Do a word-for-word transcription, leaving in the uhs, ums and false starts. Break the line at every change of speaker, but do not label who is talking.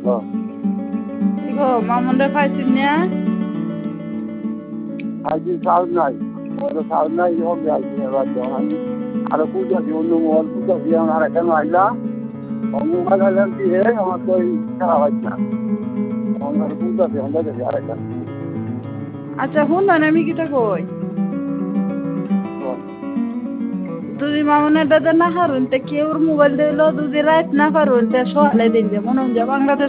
হ্যাঁ
কি গো মামুনরে পাইছিস না?
আজকে সাউন্ড নাই ওটা সাউন্ড নাই হবে আজকে এবার যখন আরো খুঁজতেছি অন্য মোবাইল খুঁজতেছি এখন আর এখানে আইলা মোবাইল আইলাম কি হে আমার তো ওই খারাপ হচ্ছে না এখন আর খুঁজতেছি এখন দেখেছি আর এখানে
আচ্ছা শুন না আমি কিটা কই দুদি মামুনের দাদা না হারুন তে কেউর মোবাইল দিল দুদি রাত না পারুন তে সকালে দিন যে মনে হয় বাংলাদেশ